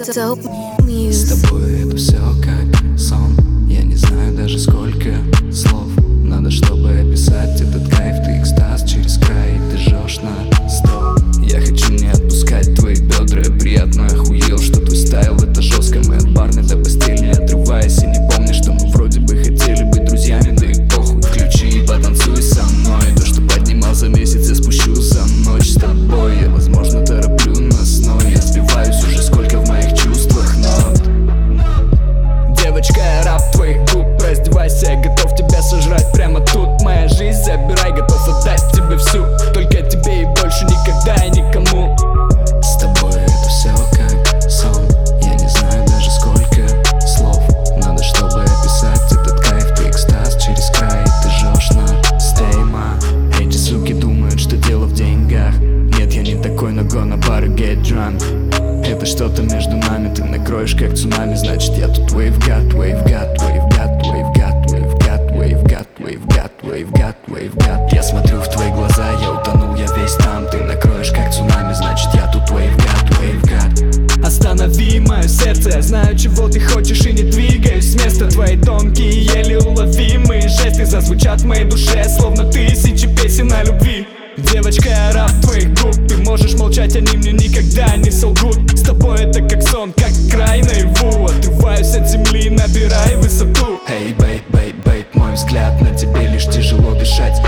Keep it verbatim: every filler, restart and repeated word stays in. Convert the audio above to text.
Dope С Muse. тобой это все как сон. Я не знаю даже сколько слов надо, чтобы описать этот кайф. Ты экстаз через край, и ты жжешь на сто. Я хочу не отпускать твои бедра. Я приятно охуел, что твой стайл это жестко. Мы от барной до постели не отрываясь. И не помню, что мы вроде бы хотели быть друзьями. Да и похуй, включи и потанцуй со мной. То, что поднимал за месяц, я спущу за ночь с тобой. Я, возможно, тороплю нас, но я сбиваюсь уже сколько в моих чувствах нот. Девочка, я раб твоих губ, раздевайся, я готов тебя сожрать прямо тут. Моя жизнь забирай, готов отдать тебе всю. Только тебе и больше никогда и никому. С тобой это все как сон. Я не знаю даже сколько слов надо, чтобы описать этот кайф. Ты экстаз через край, и ты жжешь на стейма. Эти суки думают, что дело в деньгах. Нет, я не такой, но go на бар и get drunk. Это что-то между нами, ты накроешь как цунами. Значит я тут wave god, wave god, wave god, wave god, wave god, wave god, wave god, wave god, wave god. Я смотрю в твои глаза, я утонул, я весь там. Ты накроешь как цунами, значит я тут wave god, wave god. Останови мое сердце, я знаю, чего ты хочешь, и не двигаюсь с места. Твои тонкие, еле уловимые жесты зазвучат в моей душе, словно тысячи песен о любви. Девочка, я раб твоих губ. Ты можешь молчать, они мне никогда не солгут. С тобой это как сон, как край наяву. Отрываюсь от земли, набирай высоту. Эй, бейб, бейб, бейб, мой взгляд на тебе лишь тяжело дышать.